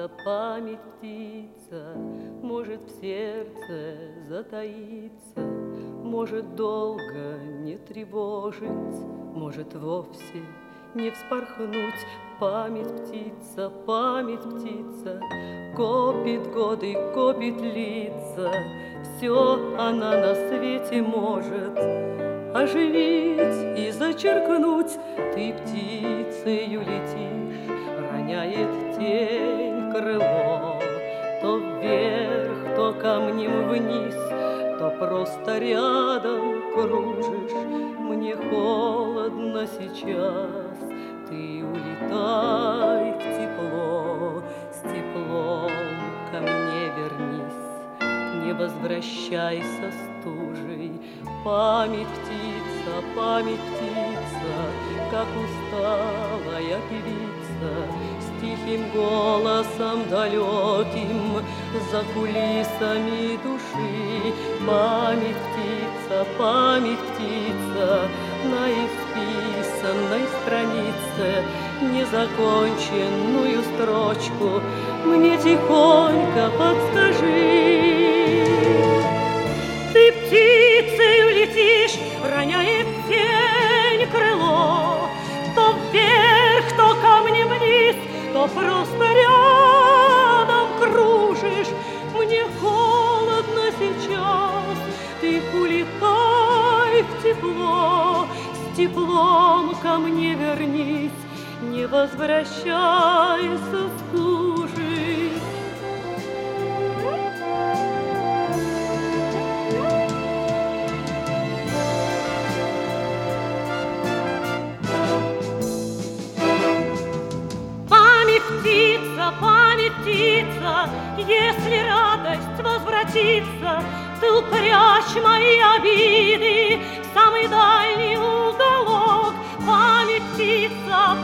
память птица, может в сердце затаиться, может долго не тревожить, может вовсе не вспорхнуть. Память птица, копит годы, копит лица, все она на свете может оживить и зачеркнуть. Ты птицею летишь, роняет тень крыло, то вверх, то камнем вниз, то просто рядом кружишь. Мне холодно сейчас, ты улетай в тепло, с теплом ко мне вернись, не возвращайся стужей. Память птица, как усталая певица, с тихим голосом далеким за кулисами души. Память птица, на исписанной странице незаконченную строчку мне тихонько подскажи. Ты птицею летишь, роняет тень крыло, то вверх, то камнем вниз, то просто рядом кружишь. Мне холодно сейчас, ты улетай в тепло, с теплом ко мне вернись, не возвращайся стужей. Память птица, если радость возвратится, ты упрячь мои обиды в самый дальний уголок. Память птица,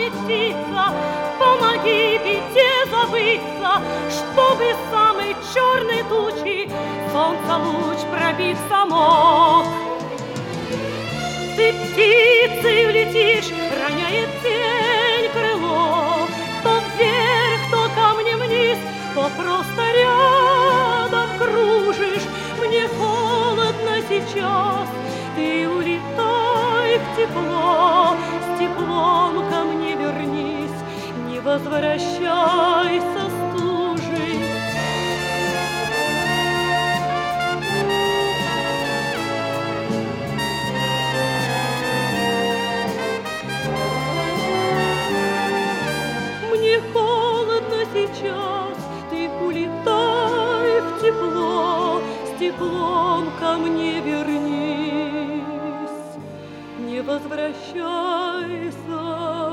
помоги беде забыться, чтобы с самой черной тучи солнца луч пробиться мог. Ты птицею летишь, роняет тень крыло, то вверх, то камнем вниз, то просто рядом кружишь. Мне холодно сейчас, ты улетай в тепло, с теплом ко мне вернись, не возвращайся стужей. Мне холодно сейчас, ты улетай в тепло, с теплом ко мне вернись, не возвращайся.